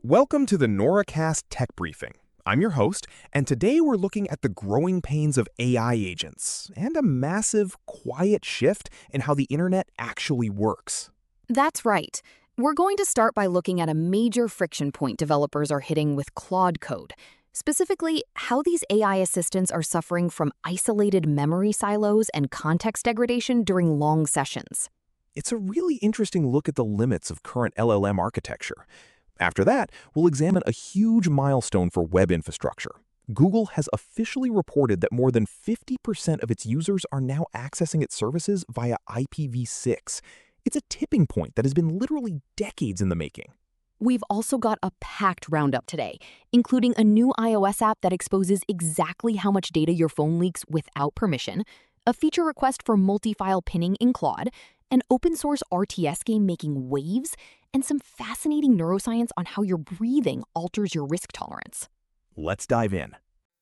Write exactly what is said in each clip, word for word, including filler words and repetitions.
Welcome to the NORAcast Tech Briefing. I'm your host, and today we're looking at the growing pains of A I agents and a massive, quiet shift in how the internet actually works. That's right. We're going to start by looking at a major friction point developers are hitting with Claude Code, specifically how these A I assistants are suffering from isolated memory silos and context degradation during long sessions. It's a really interesting look at the limits of current L L M architecture. After that, we'll examine a huge milestone for web infrastructure. Google has officially reported that more than fifty percent of its users are now accessing its services via I P v six. It's a tipping point that has been literally decades in the making. We've also got a packed roundup today, including a new iOS app that exposes exactly how much data your phone leaks without permission, a feature request for multi-file pinning in Claude, an open-source R T S game making waves, and some fascinating neuroscience on how your breathing alters your risk tolerance. Let's dive in.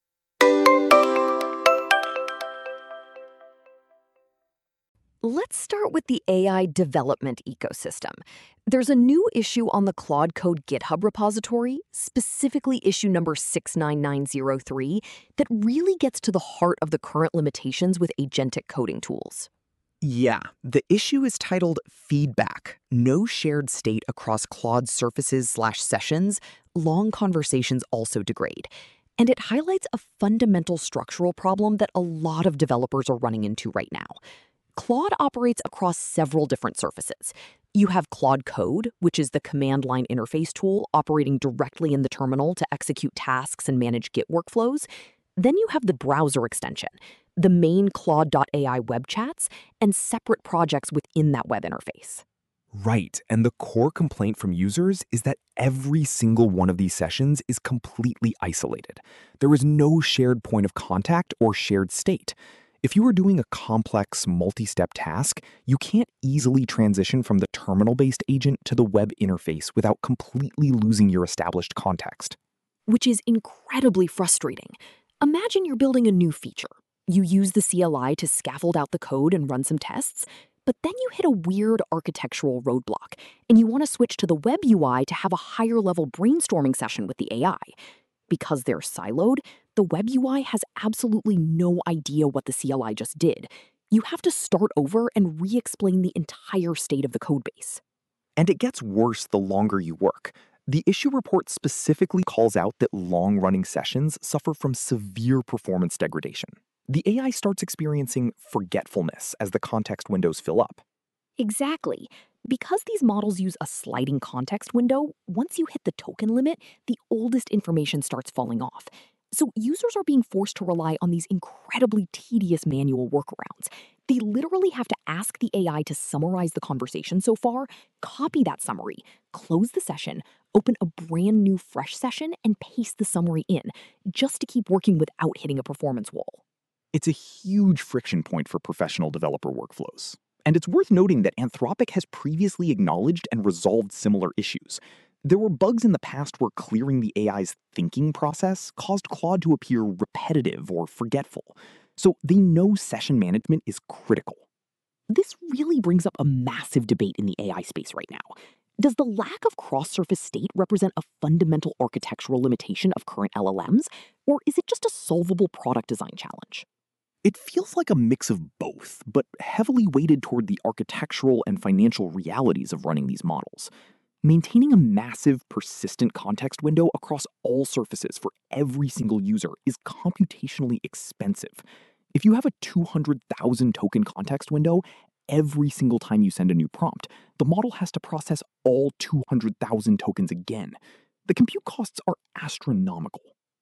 Let's start with the A I development ecosystem. There's a new issue on the Claude Code GitHub repository, specifically issue number six nine nine zero three, that really gets to the heart of the current limitations with agentic coding tools. Yeah, the issue is titled Feedback, No Shared State Across Claude Surfaces slash Sessions, Long Conversations Also Degrade. And it highlights a fundamental structural problem that a lot of developers are running into right now. Claude operates across several different surfaces. You have Claude Code, which is the command line interface tool operating directly in the terminal to execute tasks and manage Git workflows. Then you have the browser extension, the main Claude dot A I web chats, and separate projects within that web interface. Right, and the core complaint from users is that every single one of these sessions is completely isolated. There is no shared point of contact or shared state. If you are doing a complex, multi-step task, you can't easily transition from the terminal-based agent to the web interface without completely losing your established context. Which is incredibly frustrating. Imagine you're building a new feature. You use the C L I to scaffold out the code and run some tests, but then you hit a weird architectural roadblock, and you want to switch to the web U I to have a higher-level brainstorming session with the A I. Because they're siloed, the web U I has absolutely no idea what the C L I just did. You have to start over and re-explain the entire state of the codebase. And it gets worse the longer you work. The issue report specifically calls out that long-running sessions suffer from severe performance degradation. The A I starts experiencing forgetfulness as the context windows fill up. Exactly. Because these models use a sliding context window, once you hit the token limit, the oldest information starts falling off. So users are being forced to rely on these incredibly tedious manual workarounds. They literally have to ask the A I to summarize the conversation so far, copy that summary, close the session, open a brand new fresh session, and paste the summary in, just to keep working without hitting a performance wall. It's a huge friction point for professional developer workflows. And it's worth noting that Anthropic has previously acknowledged and resolved similar issues. There were bugs in the past where clearing the A I's thinking process caused Claude to appear repetitive or forgetful. So they know session management is critical. This really brings up a massive debate in the A I space right now. Does the lack of cross-surface state represent a fundamental architectural limitation of current L L Ms, or is it just a solvable product design challenge? It feels like a mix of both, but heavily weighted toward the architectural and financial realities of running these models. Maintaining a massive, persistent context window across all surfaces for every single user is computationally expensive. If you have a two hundred thousand token context window, every single time you send a new prompt, the model has to process all two hundred thousand tokens again. The compute costs are astronomical.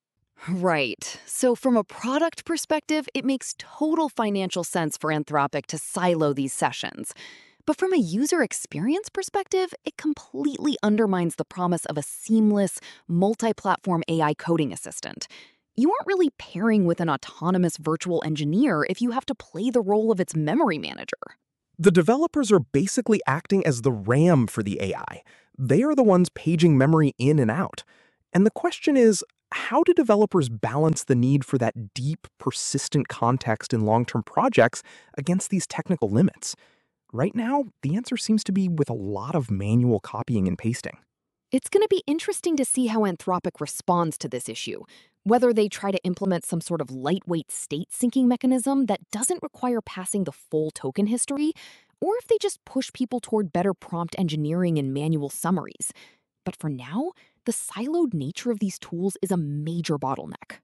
Right. So from a product perspective, it makes total financial sense for Anthropic to silo these sessions. But from a user experience perspective, it completely undermines the promise of a seamless, multi-platform A I coding assistant. You aren't really pairing with an autonomous virtual engineer if you have to play the role of its memory manager. The developers are basically acting as the RAM for the A I. They are the ones paging memory in and out. And the question is, how do developers balance the need for that deep, persistent context in long-term projects against these technical limits? Right now, the answer seems to be with a lot of manual copying and pasting. It's going to be interesting to see how Anthropic responds to this issue, whether they try to implement some sort of lightweight state syncing mechanism that doesn't require passing the full token history, or if they just push people toward better prompt engineering and manual summaries. But for now, the siloed nature of these tools is a major bottleneck.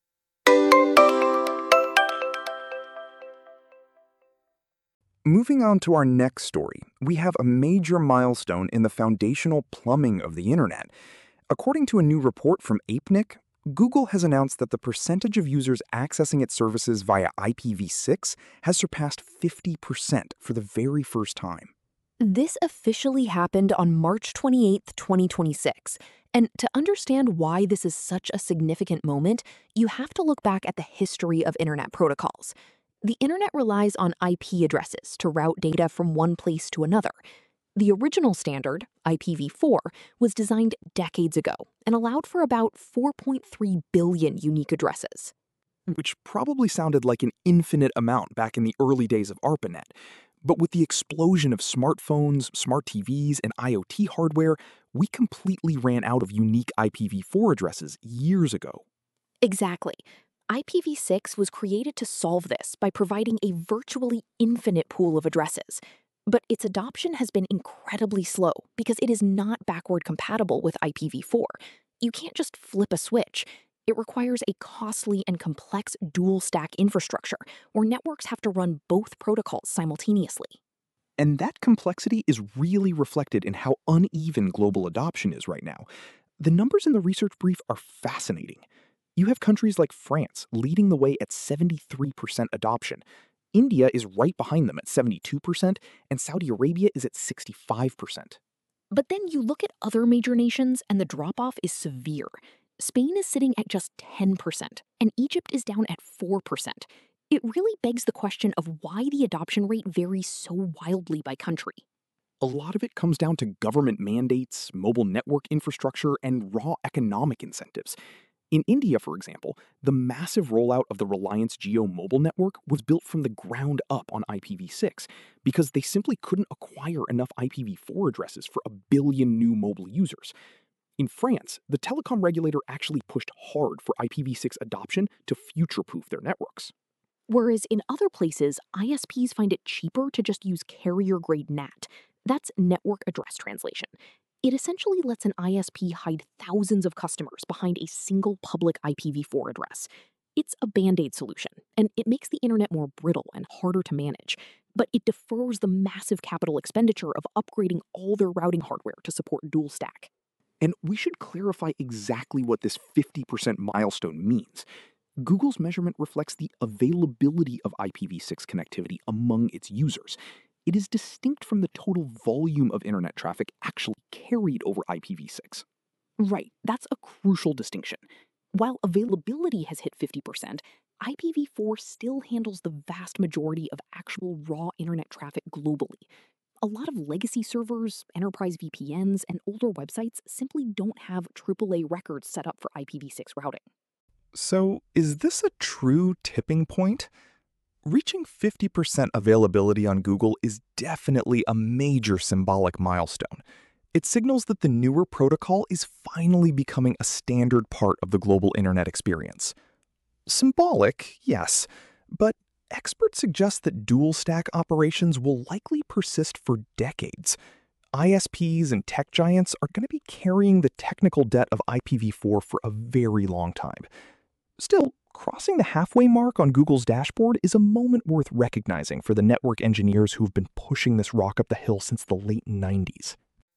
Moving on to our next story, we have a major milestone in the foundational plumbing of the internet. According to a new report from APNIC, Google has announced that the percentage of users accessing its services via I P v six has surpassed fifty percent for the very first time. This officially happened on March twenty-eighth, twenty twenty-six. And to understand why this is such a significant moment, you have to look back at the history of internet protocols. The internet relies on I P addresses to route data from one place to another. The original standard, I P v four, was designed decades ago and allowed for about four point three billion unique addresses. Which probably sounded like an infinite amount back in the early days of ARPANET. But with the explosion of smartphones, smart T Vs, and IoT hardware, we completely ran out of unique I P v four addresses years ago. Exactly. I P v six was created to solve this by providing a virtually infinite pool of addresses. But its adoption has been incredibly slow because it is not backward compatible with I P v four. You can't just flip a switch. It requires a costly and complex dual-stack infrastructure where networks have to run both protocols simultaneously. And that complexity is really reflected in how uneven global adoption is right now. The numbers in the research brief are fascinating. You have countries like France leading the way at seventy-three percent adoption. India is right behind them at seventy-two percent, and Saudi Arabia is at sixty-five percent. But then you look at other major nations and the drop-off is severe. Spain is sitting at just ten percent, and Egypt is down at four percent. It really begs the question of why the adoption rate varies so wildly by country. A lot of it comes down to government mandates, mobile network infrastructure, and raw economic incentives. In India, for example, the massive rollout of the Reliance Jio mobile network was built from the ground up on I P v six because they simply couldn't acquire enough I P v four addresses for a billion new mobile users. In France, the telecom regulator actually pushed hard for I P v six adoption to future-proof their networks. Whereas in other places, I S Ps find it cheaper to just use carrier-grade N A T. That's network address translation. It essentially lets an I S P hide thousands of customers behind a single public I P v four address. It's a band-aid solution, and it makes the internet more brittle and harder to manage, but it defers the massive capital expenditure of upgrading all their routing hardware to support dual stack. And we should clarify exactly what this fifty percent milestone means. Google's measurement reflects the availability of I P v six connectivity among its users. It is distinct from the total volume of internet traffic actually carried over I P v six. Right, that's a crucial distinction. While availability has hit fifty percent, I P v four still handles the vast majority of actual raw internet traffic globally. A lot of legacy servers, enterprise V P Ns, and older websites simply don't have triple A records set up for I P v six routing. So, is this a true tipping point? Reaching fifty percent availability on Google is definitely a major symbolic milestone. It signals that the newer protocol is finally becoming a standard part of the global internet experience. Symbolic, yes, but experts suggest that dual-stack operations will likely persist for decades. I S Ps and tech giants are going to be carrying the technical debt of I P v four for a very long time. Still, crossing the halfway mark on Google's dashboard is a moment worth recognizing for the network engineers who've been pushing this rock up the hill since the late nineties.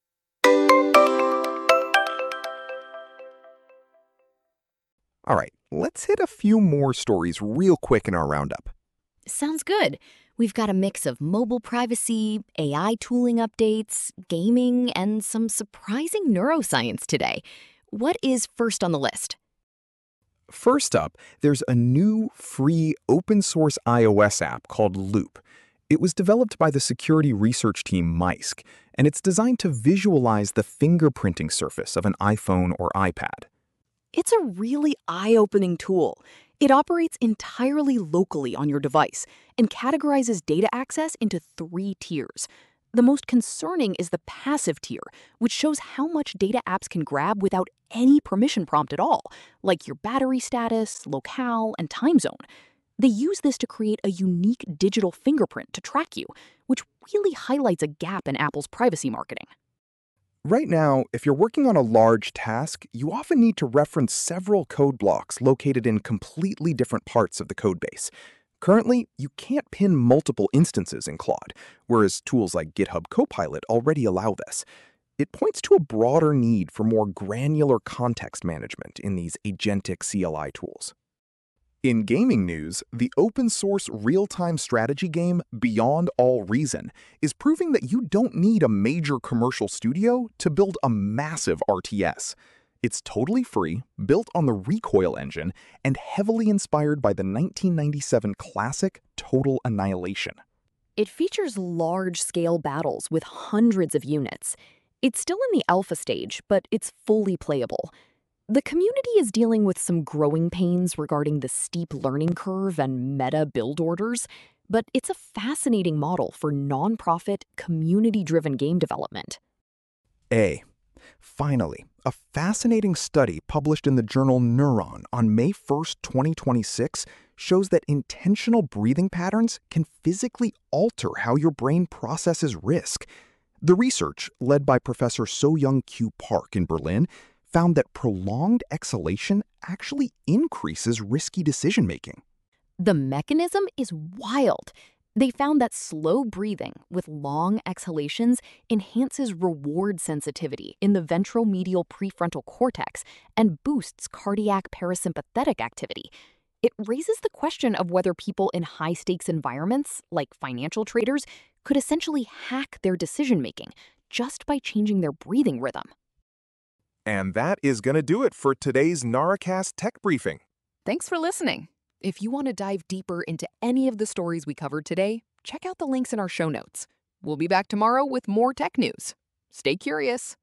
All right, let's hit a few more stories real quick in our roundup. Sounds good. We've got a mix of mobile privacy, A I tooling updates, gaming, and some surprising neuroscience today. What is first on the list? First up, there's a new, free, open-source iOS app called Loop. It was developed by the security research team Mysk, and it's designed to visualize the fingerprinting surface of an iPhone or iPad. It's a really eye-opening tool. It operates entirely locally on your device and categorizes data access into three tiers. The most concerning is the passive tier, which shows how much data apps can grab without any permission prompt at all, like your battery status, locale, and time zone. They use this to create a unique digital fingerprint to track you, which really highlights a gap in Apple's privacy marketing. Right now, if you're working on a large task, you often need to reference several code blocks located in completely different parts of the codebase. Currently, you can't pin multiple instances in Claude, whereas tools like GitHub Copilot already allow this. It points to a broader need for more granular context management in these agentic C L I tools. In gaming news, the open-source real-time strategy game Beyond All Reason is proving that you don't need a major commercial studio to build a massive R T S. It's totally free, built on the Recoil engine, and heavily inspired by the nineteen ninety-seven classic Total Annihilation. It features large-scale battles with hundreds of units. It's still in the alpha stage, but it's fully playable. The community is dealing with some growing pains regarding the steep learning curve and meta build orders, but it's a fascinating model for nonprofit, community-driven game development. A. Finally, a fascinating study published in the journal Neuron on May first, twenty twenty-six shows that intentional breathing patterns can physically alter how your brain processes risk. The research, led by Professor So-Young Q Park in Berlin, found that prolonged exhalation actually increases risky decision-making. The mechanism is wild. They found that slow breathing with long exhalations enhances reward sensitivity in the ventromedial prefrontal cortex and boosts cardiac parasympathetic activity. It raises the question of whether people in high-stakes environments, like financial traders, could essentially hack their decision-making just by changing their breathing rhythm. And that is going to do it for today's NaraCast Tech Briefing. Thanks for listening. If you want to dive deeper into any of the stories we covered today, check out the links in our show notes. We'll be back tomorrow with more tech news. Stay curious.